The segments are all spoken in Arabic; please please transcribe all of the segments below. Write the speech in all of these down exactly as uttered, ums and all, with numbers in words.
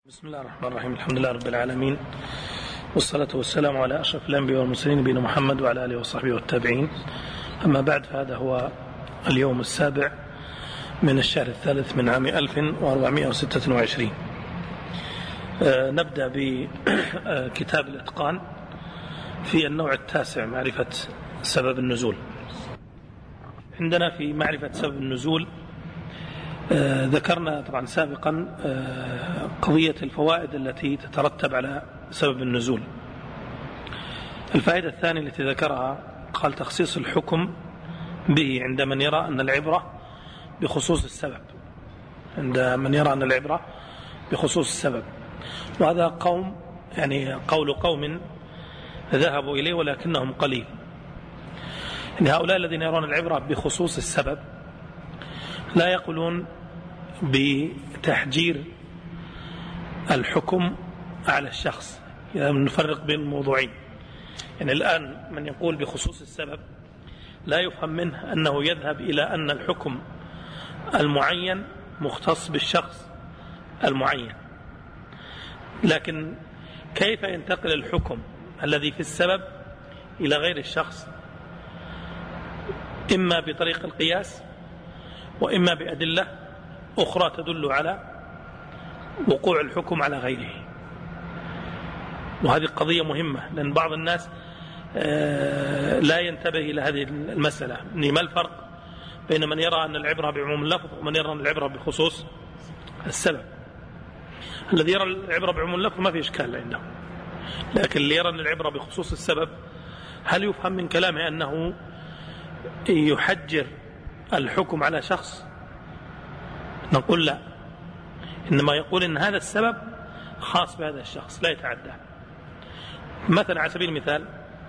بسم الله الرحمن الرحيم. الحمد لله رب العالمين، والصلاة والسلام على أشرف الأنبياء والمرسلين نبينا محمد وعلى آله وصحبه والتابعين. أما بعد، فهذا هو اليوم السابع من الشهر الثالث من عام ألف وأربعمائة وستة وعشرين. آه نبدأ بكتاب الإتقان في النوع التاسع، معرفة سبب النزول. عندنا في معرفة سبب النزول آه ذكرنا طبعا سابقا آه قضية الفوائد التي تترتب على سبب النزول. الفائدة الثانية التي ذكرها قال تخصيص الحكم به عند من يرى أن العبرة بخصوص السبب، عند من يرى أن العبرة بخصوص السبب. وهذا قوم يعني قول قوم ذهبوا إليه ولكنهم قليل. يعني هؤلاء الذين يرون العبرة بخصوص السبب لا يقولون بتحجير الحكم على الشخص. إذا نفرق بين الموضوعين، يعني الآن من يقول بخصوص السبب لا يفهم منه أنه يذهب إلى أن الحكم المعين مختص بالشخص المعين، لكن كيف ينتقل الحكم الذي في السبب إلى غير الشخص؟ إما بطريق القياس، وإما بأدلة أخرى تدل على وقوع الحكم على غيره. وهذه قضية مهمة، لأن بعض الناس لا ينتبه إلى هذه المسألة. ما الفرق بين من يرى أن العبرة بعموم اللفظ ومن يرى أن العبرة بخصوص السبب؟ الذي يرى العبرة بعموم اللفظ ما في إشكال عنده، لكن اللي يرى أن العبرة بخصوص السبب هل يفهم من كلامه أنه يحجر الحكم على شخص؟ نقول لا، إنما يقول إن هذا السبب خاص بهذا الشخص لا يتعدى. مثلا على سبيل المثال،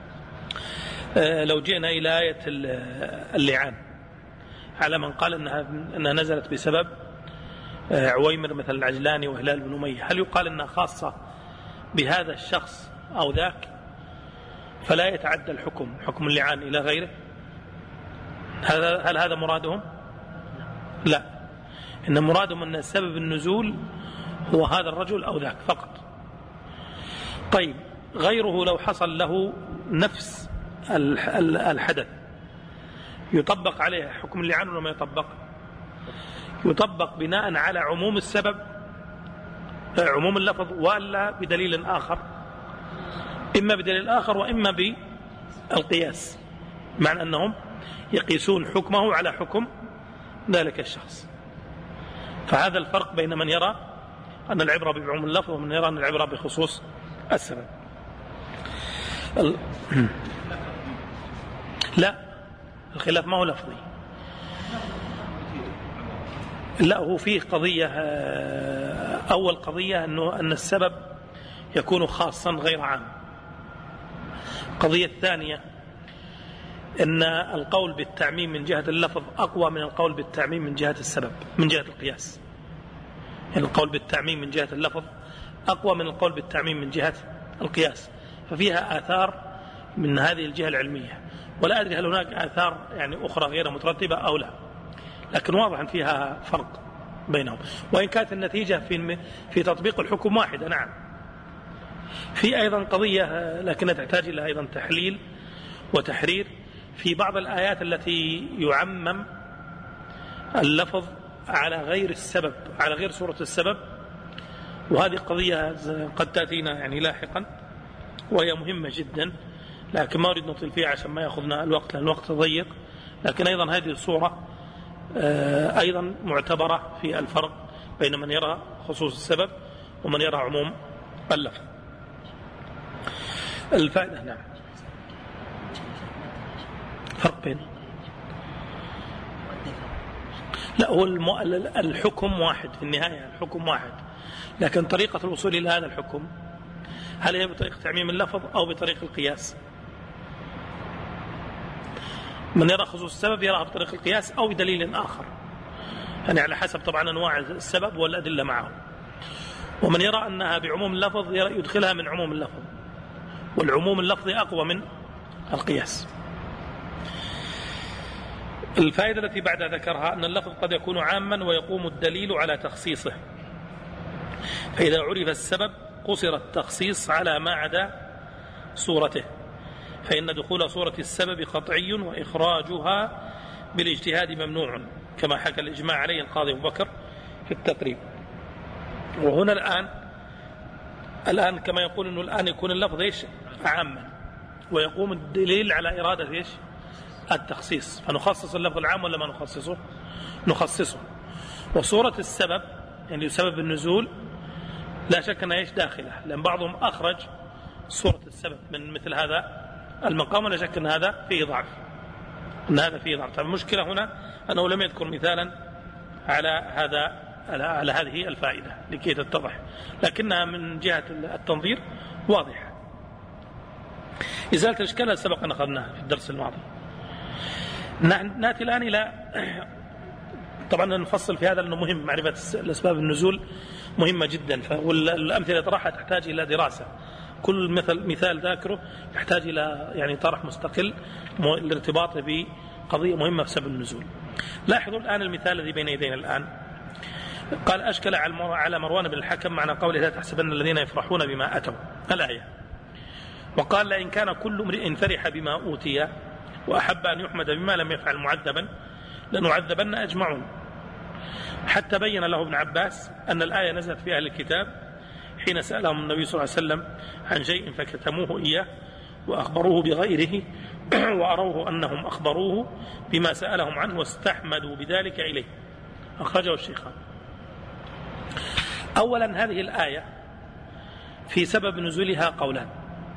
لو جئنا إلى آية اللعان على من قال إنها, إنها نزلت بسبب عويمر مثل العجلاني وهلال بن أمية، هل يقال إنها خاصة بهذا الشخص أو ذاك فلا يتعدى الحكم حكم اللعان إلى غيره؟ هل هذا مرادهم؟ لا، إن مرادهم أن سبب النزول هو هذا الرجل أو ذاك فقط. طيب، غيره لو حصل له نفس الحدث يطبق عليه حكم اللعان ولا ما يطبق؟ يطبق بناء على عموم السبب، عموم اللفظ، ولا بدليل آخر؟ إما بدليل آخر وإما بالقياس، معنى أنهم يقيسون حكمه على حكم ذلك الشخص. فهذا الفرق بين من يرى أن العبرة بعموم اللفظ ومن يرى أن العبرة بخصوص السبب. لا، الخلاف ما هو لفظي، لا، هو فيه قضية. أول قضية أنه أن السبب يكون خاصا غير عام. القضية الثانية أن القول بالتعميم من جهة اللفظ أقوى من القول بالتعميم من جهة السبب، من جهة القياس. يعني القول بالتعميم من جهة اللفظ أقوى من القول بالتعميم من جهة القياس، ففيها آثار من هذه الجهة العلمية. ولا أدري هل هناك آثار يعني أخرى غير مترتبة أو لا، لكن واضح أن فيها فرق بينهم، وإن كانت النتيجة في في تطبيق الحكم واحدة. نعم، في أيضا قضية لكنها تحتاج إلى أيضا تحليل وتحرير في بعض الآيات التي يعمم اللفظ على غير السبب، على غير صورة السبب، وهذه قضية قد تأتينا يعني لاحقا وهي مهمة جدا، لكن ما أريد نطيل فيها عشان ما يأخذنا الوقت لأن الوقت ضيق. لكن أيضا هذه الصورة أيضا معتبرة في الفرق بين من يرى خصوص السبب ومن يرى عموم اللفظ. الفائدة، نعم، فرق بين، لا، هو المو... الحكم واحد في النهاية، الحكم واحد، لكن طريقة الوصول إلى هذا الحكم هل هي بطريقة تعميم اللفظ أو بطريق القياس؟ من يرى خصوص السبب يراها بطريق القياس أو بدليل آخر، يعني على حسب طبعا أنواع السبب والأدلة معه. ومن يرى أنها بعموم اللفظ يدخلها من عموم اللفظ، والعموم اللفظي أقوى من القياس. الفائدة التي بعد ذكرها أن اللفظ قد يكون عاما ويقوم الدليل على تخصيصه. فإذا عرف السبب قصر التخصيص على ما عدا صورته، فإن دخول صورة السبب قطعي وإخراجها بالاجتهاد ممنوع، كما حكى الإجماع عليه القاضي أبو بكر في التقريب. وهنا الآن الآن كما يقول أنه الآن يكون اللفظ إيش عاما، ويقوم الدليل على إرادة إيش التخصيص، فنخصص اللفظ العام ولا ما نخصصه؟ نخصصه. وصورة السبب يعني سبب النزول لا شك أنها إيش داخلة، لأن بعضهم أخرج صورة السبب من مثل هذا المقام، ولا شك أن هذا فيه ضعف، أن هذا فيه ضعف. المشكلة هنا أنه لم يذكر مثالا على هذا على هذه الفائدة لكي تتضح، لكنها من جهة التنظير واضحة. إزالة الإشكال سبق أن أخذناها في الدرس الماضي. نأتي الآن إلى طبعا نفصل في هذا لأنه مهم، معرفة الأسباب النزول مهمة جدا، والأمثلة طرحها تحتاج إلى دراسة، كل مثل مثال ذاكره يحتاج إلى يعني طرح مستقل لارتباطه بقضية مهمة في سبب النزول. لاحظوا الآن المثال الذي بين يدينا الآن، قال أشكل على مروان بن الحكم معنى قوله لا تحسبن الذين يفرحون بما أتوا الآية، وقال لئن كان كل امرئ فرح بما أوتي وأحب أن يحمد بما لم يفعل معذبا لنعذبن أجمعون، حتى بين له ابن عباس أن الآية نزلت في أهل الكتاب حين سألهم النبي صلى الله عليه وسلم عن شيء فكتموه إياه وأخبروه بغيره وأروه أنهم أخبروه بما سألهم عنه واستحمدوا بذلك إليه، أخرجه الشيخان. أولا هذه الآية في سبب نزولها قولان.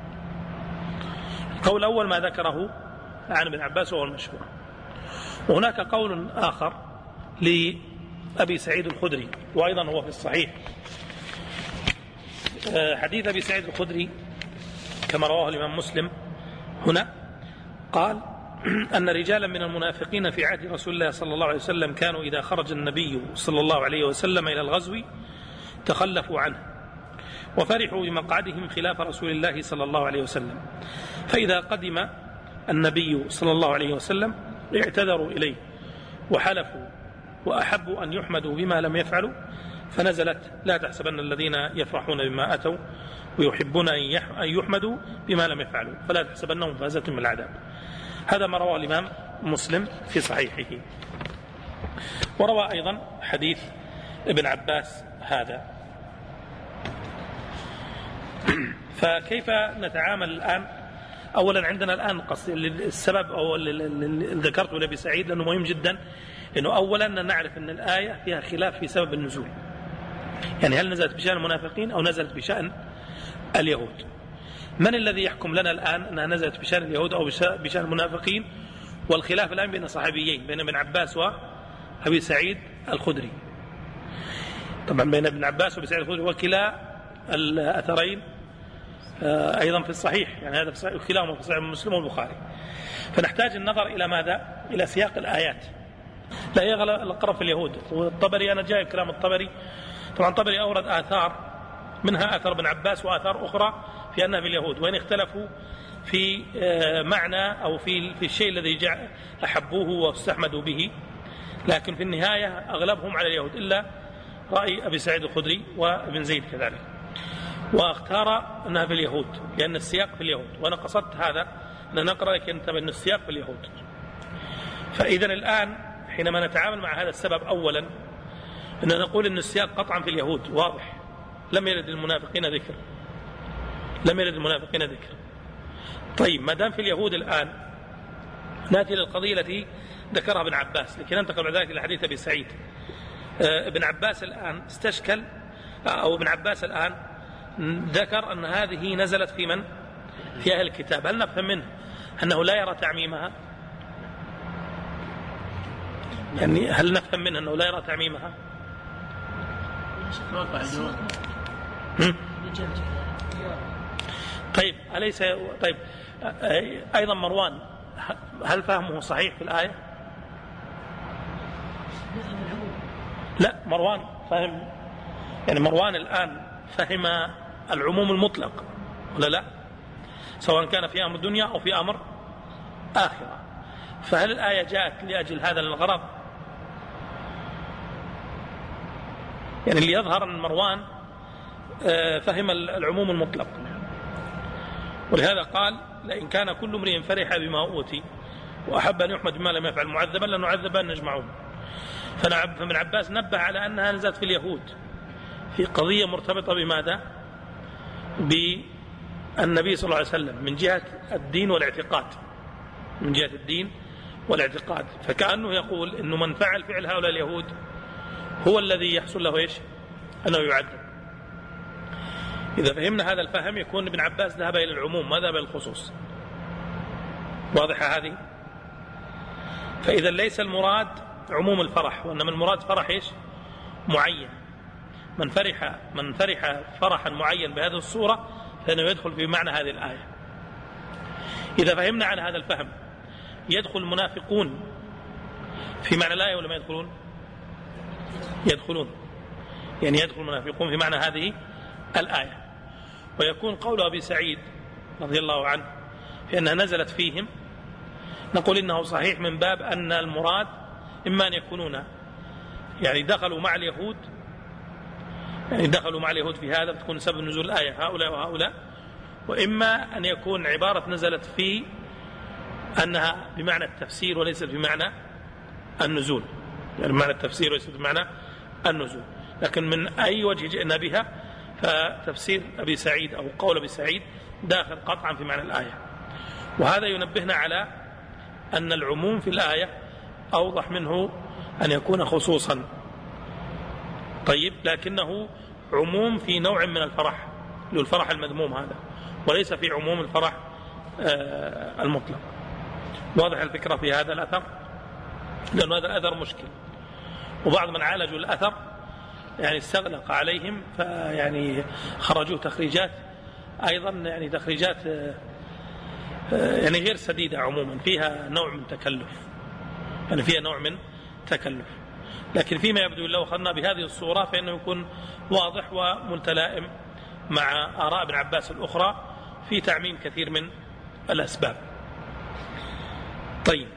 القول الأول ما ذكره عن ابن عباس وهو المشهور، وهناك قول آخر لأبي سعيد الخدري وأيضا هو في الصحيح، حديث أبي سعيد الخدري كما رواه الإمام مسلم هنا، قال أن رجالا من المنافقين في عهد رسول الله صلى الله عليه وسلم كانوا إذا خرج النبي صلى الله عليه وسلم إلى الغزو تخلفوا عنه وفرحوا بمقعدهم خلاف رسول الله صلى الله عليه وسلم، فإذا قدم النبي صلى الله عليه وسلم اعتذروا إليه وحلفوا وأحبوا أن يحمدوا بما لم يفعلوا، فنزلت لا تحسبن الذين يفرحون بما أتوا ويحبون أن يحمدوا بما لم يفعلوا فلا تحسبنهم فازة من العذاب. هذا ما رواه الإمام مسلم في صحيحه. وروى أيضا حديث ابن عباس هذا. فكيف نتعامل الآن؟ أولا عندنا الآن السبب أو اللي ذكرته لأبي سعيد لأنه مهم جدا، لأنه أولا نعرف أن الآية فيها خلاف في سبب النزول، يعني هل نزلت بشأن المنافقين أو نزلت بشأن اليهود؟ من الذي يحكم لنا الآن أنها نزلت بشأن اليهود أو بشأن المنافقين؟ والخلاف الآن بين صحابيين، بين ابن عباس وأبي سعيد الخدري. طبعا بين ابن عباس وأبي سعيد الخدري وكلا الأثرين أيضا في الصحيح، يعني هذا في صحيح كلاهما في صحيح مسلم والبخاري. فنحتاج النظر إلى ماذا؟ إلى سياق الآيات. لا يغلق في اليهود. والطبري أنا جايب كلام الطبري، طبعا الطبري أورد آثار منها آثار ابن عباس وآثار أخرى في أنها في اليهود، وإن اختلفوا في معنى أو في في الشيء الذي أحبوه واستحمدوا به، لكن في النهاية أغلبهم على اليهود إلا رأي أبي سعيد الخدري وابن زيد كذلك، واختار أنها في اليهود لأن السياق في اليهود. وأنا قصدت هذا أن نقرأ لك أنتبه أن السياق في اليهود. فإذا الآن حينما نتعامل مع هذا السبب أولا أن نقول أن السياق قطعا في اليهود واضح، لم يرد المنافقين ذكر، لم يرد المنافقين ذكر. طيب ما دام في اليهود الآن نأتي للقضية التي ذكرها ابن عباس، لكي ننتقل بعد ذلك إلى حديث أبي سعيد. ابن عباس الآن استشكل، أو ابن عباس الآن ذكر أن هذه نزلت في من؟ في أهل الكتاب. هل نفهم منه أنه لا يرى تعميمها؟ يعني هل نفهم منه أنه لا يرى تعميمها؟ طيب أليس طيب أيضا مروان هل فهمه صحيح في الآية؟ لا، مروان فهم، يعني مروان الآن فهم العموم المطلق ولا لا؟ سواء كان في أمر الدنيا أو في أمر آخرة. فهل الآية جاءت لأجل هذا الغرض؟ يعني اللي يظهر أن مروان فهم العموم المطلق، ولهذا قال لئن كان كل امرئ فرح بما أوتي وأحب أن يحمد بما لم يفعل معذبا لنعذبن نجمعون. فمن عباس نبه على أنها نزلت في اليهود في قضية مرتبطة بماذا؟ بالنبي صلى الله عليه وسلم من جهة الدين والاعتقاد، من جهة الدين والاعتقاد. فكأنه يقول إنه من فعل فعل هؤلاء اليهود هو الذي يحصل له إيش؟ أنه يعذب. إذا فهمنا هذا الفهم يكون ابن عباس ذهب إلى العموم ما ذهب إلى الخصوص. واضحة هذه؟ فإذا ليس المراد عموم الفرح، وإنما المراد فرح إيش؟ معين. من فرح من فرح فرحا معين بهذه الصورة فإنه يدخل في معنى هذه الآية. إذا فهمنا على هذا الفهم يدخل المنافقون في معنى الآية ولا ما يدخلون؟ يدخلون، يعني يدخل المنافقون في معنى هذه الآية. ويكون قول أبي سعيد رضي الله عنه في أنها نزلت فيهم، نقول إنه صحيح من باب أن المراد إما أن يكونون يعني دخلوا مع اليهود، يعني دخلوا مع اليهود في هذا فتكون سبب نزول الآية هؤلاء وهؤلاء، وإما أن يكون عبارة نزلت في أنها بمعنى التفسير وليست بمعنى النزول، يعني بمعنى التفسير وليست بمعنى النزول. لكن من أي وجه جئنا بها فتفسير أبي سعيد أو قول أبي سعيد داخل قطعا في معنى الآية. وهذا ينبهنا على أن العموم في الآية أوضح منه أن يكون خصوصا. طيب، لكنه عموم في نوع من الفرح، له الفرح المذموم هذا، وليس في عموم الفرح آه المطلق. واضح الفكرة في هذا الأثر؟ لأن هذا الأثر مشكل، وبعض من عالجوا الأثر يعني استغلق عليهم فيعني خرجوا تخريجات أيضا يعني تخريجات يعني غير سديدة عموما، فيها نوع من تكلف، يعني فيها نوع من تكلف. لكن فيما يبدو لو أخذنا بهذه الصورة فإنه يكون واضح ومتلائم مع آراء ابن عباس الأخرى في تعميم كثير من الأسباب. طيب،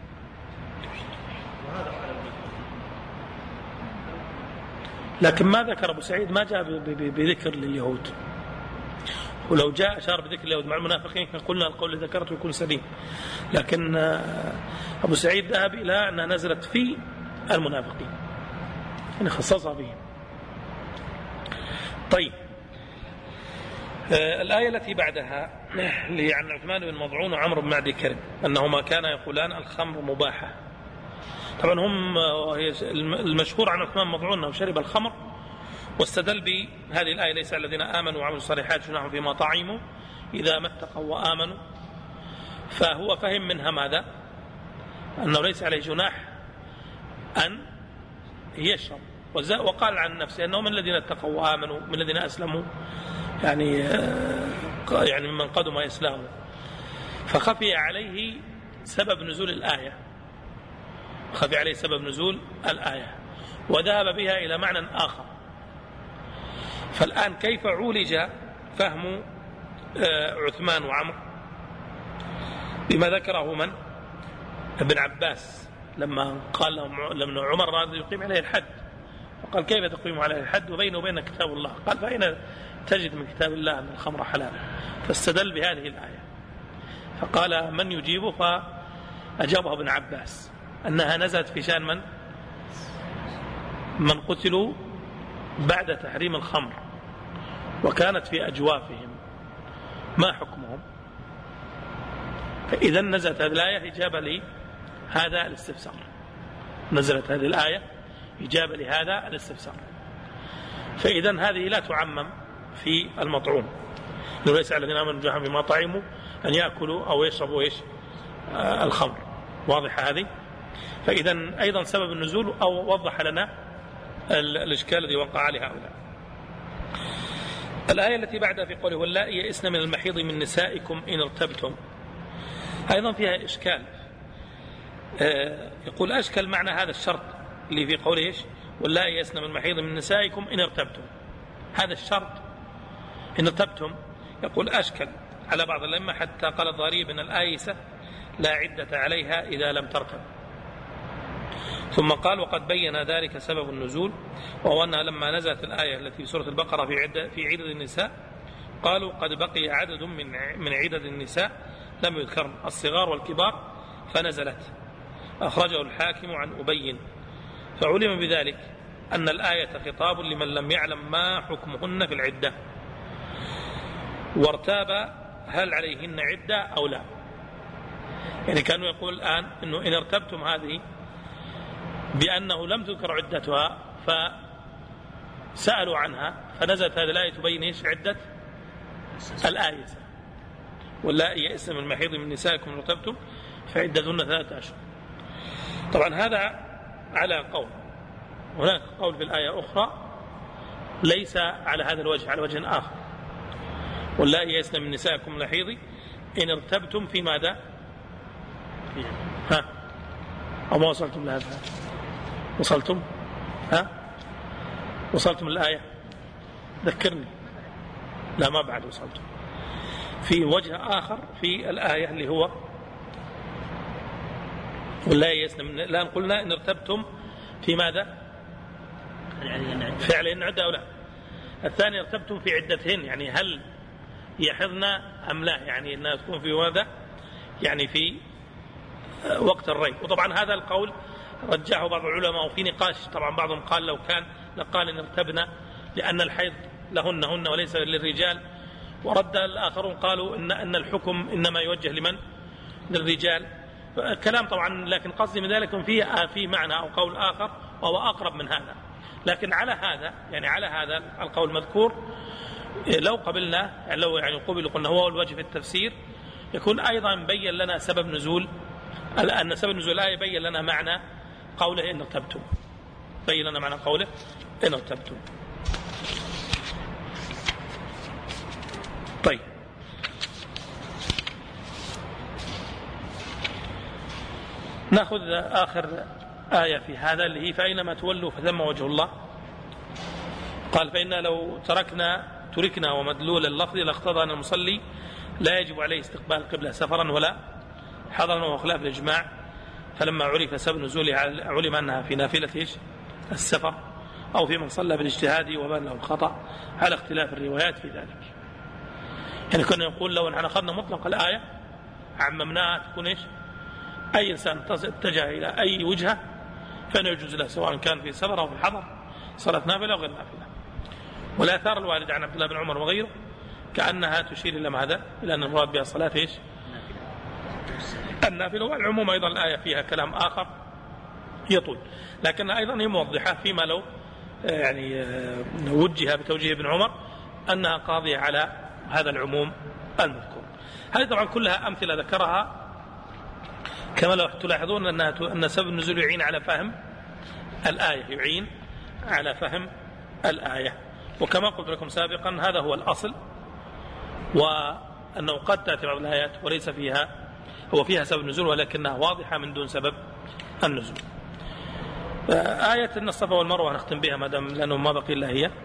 لكن ما ذكر أبو سعيد، ما جاء بذكر لليهود، ولو جاء أشار بذكر اليهود مع المنافقين قلنا القول اللي ذكرته يكون سليم. لكن أبو سعيد ذهب إلى أنها نزلت في المنافقين، يعني خصصها بهم. طيب، آه الآية التي بعدها عن عثمان بن مضعون وعمرو بن معدي كرب أنهما كانا يقولان الخمر مباحة. طبعا هم المشهور عن عثمان مضعون أنه شرب الخمر، واستدل بهذه الآية ليس الذين آمنوا وعملوا الصالحات جناح فيما طعموا إذا ما اتقوا وآمنوا. فهو فهم منها ماذا؟ أنه ليس عليه جناح أن يشرب، وقال عن نفسه أنه من الذين اتقوا وآمنوا من الذين أسلموا، يعني يعني ممن قدم إسلامه. فخفي عليه سبب نزول الآية، خفي عليه سبب نزول الآية وذهب بها إلى معنى آخر. فالآن كيف عولج فهم عثمان وعمر بما ذكره من؟ ابن عباس لما قال لما عمر راد يقيم عليه الحد، فقال كيف تقيم عليه الحد وبينه وبين كتاب الله؟ قال فأين تجد من كتاب الله أن الخمر حلال؟ فاستدل بهذه الآية، فقال من يجيبه؟ فأجابه ابن عباس أنها نزلت في شأن من؟ من قتلوا بعد تحريم الخمر وكانت في أجوافهم، ما حكمهم؟ فإذا نزلت هذه الآية إجابة لهذا الاستفسار، نزلت هذه الآية إجابة لهذا الاستفسار. فإذا هذه لا تعمم في المطعوم، لو ليس الذين آمنوا جناح فيما طعموا أن يأكلوا أو يشربوا إيش؟ آه الخمر. واضح هذه؟ فإذا أيضا سبب النزول أو وضح لنا الإشكال الذي وقع لهؤلاء. الآية التي بعدها في قوله واللائي يئسن من المحيض من نسائكم إن ارتبتم، أيضا فيها إشكال. آه يقول أشكل معنى هذا الشرط اللي في قوله إيش؟ واللائي يئسن من المحيض من نسائكم إن ارتبتم، هذا الشرط إن ارتبتم يقول أشكل على بعض الأئمة حتى قال الضريب أن الآيسة لا عدة عليها إذا لم ترتب. ثم قال وقد بين ذلك سبب النزول، وهو أنها لما نزلت الآية التي في سورة البقرة في عدد, في عدد النساء قالوا قد بقي عدد من من عدد النساء لم يذكرن الصغار والكبار فنزلت. أخرجه الحاكم عن أبي. فعلم بذلك أن الآية خطاب لمن لم يعلم ما حكمهن في العدة، وارتاب هل عليهن عدة أو لا. يعني كانوا يقول الآن إنه إن ارتبتم هذه بأنه لم تذكر عدتها فسألوا عنها، فنزلت هذه الآية تبين إيش عدة الآية، واللائي يئسن من المحيض من نسائكم إن ارتبتم فعدتهن ثلاثة أشهر. طبعا هذا على قول، هناك قول في الآية أخرى ليس على هذا الوجه، على وجه آخر، واللائي يئسن من نسائكم المحيض إن ارتبتم في ماذا؟ ها أو ما وصلتم لهذا؟ وصلتم؟ ها وصلتم الآية؟ ذكرني. لا ما بعد وصلتم. في وجه آخر في الآية اللي هو ولا يسلم. الآن قلنا إن ارتبتم في ماذا؟ فعلهن عدة أو لا. الثاني ارتبتم في عدتهن، يعني هل يحضن أم لا، يعني أنها تكون في ماذا؟ يعني في وقت الري. وطبعا هذا القول رجحه بعض العلماء وفي نقاش. طبعا بعضهم قال لو كان لقال إن ارتبنا لأن الحيض لهن هن وليس للرجال، ورد الآخرون قالوا إن أن الحكم إنما يوجه لمن؟ للرجال. كلام طبعا، لكن قصدي من ذلك فيه في معنى أو قول آخر وهو أقرب من هذا. لكن على هذا يعني على هذا القول المذكور لو قبلنا، يعني لو يعني قبل قلنا هو الوجه في التفسير، يكون أيضا بين لنا سبب نزول، أن سبب نزول الآية بين لنا معنى قوله إن ارتبتم، بين لنا معنى قوله إن ارتبتم. طيب نأخذ آخر آية في هذا اللي هي فأينما تولوا فثم وجه الله. قال فإنا لو تركنا تركنا ومدلول اللفظ لاقتضى أن المصلي لا يجب عليه استقبال القبلة سفرا ولا حضرا، وهو خلاف الإجماع. فلما عرف سبب نزوله علم أنها في نافلة إيش؟ السفر أو في من صلى بالاجتهاد وبان له الخطأ، على اختلاف الروايات في ذلك. يعني كنا نقول لو أن أخذنا مطلق الآية عممناها تكون إيش؟ أي إنسان اتجه إلى أي وجهة فإنه يجوز له سواء كان في سفر أو في حضر صلاة نافلة أو غير نافلة. والآثار الواردة عن عبد الله بن عمر وغيره كأنها تشير إلى ماذا؟ إلى أن المراد بها صلاة إيش؟ النافلة. والعموم أيضا الآية فيها كلام آخر يطول، لكن أيضا هي موضحة فيما لو يعني وجه بتوجيه ابن عمر أنها قاضية على هذا العموم المذكور. هذه طبعا كلها أمثلة ذكرها كما لو تلاحظون أنها أن سبب النزول يعين على فهم الآية، يعين على فهم الآية. وكما قلت لكم سابقا هذا هو الأصل، وأنه قد تأتي بعض الآيات وليس فيها هو فيها سبب النزول ولكنها واضحة من دون سبب النزول. آية أن الصفا والمروة نختم بها ما دام لأنه ما بقي إلا هي،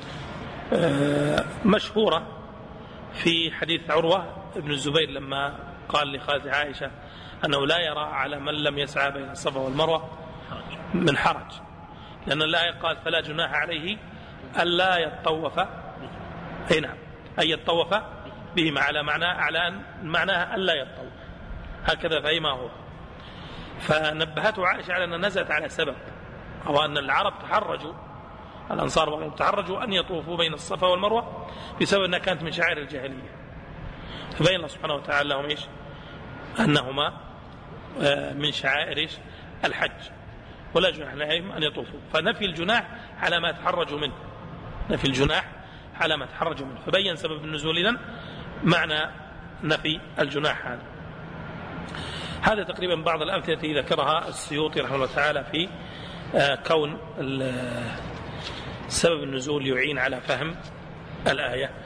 مشهورة في حديث عروة ابن الزبير لما قال لخالته عائشة أنه لا يرى على من لم يسعى بين الصفا والمروة من حرج، لأن الآية قال فلا جناح عليه ألا يطوف، أي نعم أن يطوف بهما، على معنى على معناها ألا يطوف، هكذا فهمه هو. فنبهته عائشة على أن نزلت على سبب، أو أن العرب تحرجوا، الأنصار وغيرهم تحرجوا أن يطوفوا بين الصفا والمروة بسبب أنها كانت من شعائر الجاهلية، فبين الله سبحانه وتعالى لهم إيش؟ أنهما من شعائر الحج ولا جناح عليهم أن يطوفوا. فنفي الجناح على ما تحرجوا منه، نفي الجناح على ما تحرجوا منه، فبين سبب النزول إذن معنى نفي الجناح هذا. هذا تقريبا بعض الأمثلة التي ذكرها السيوطي رحمه الله تعالى في كون سبب النزول يعين على فهم الآية.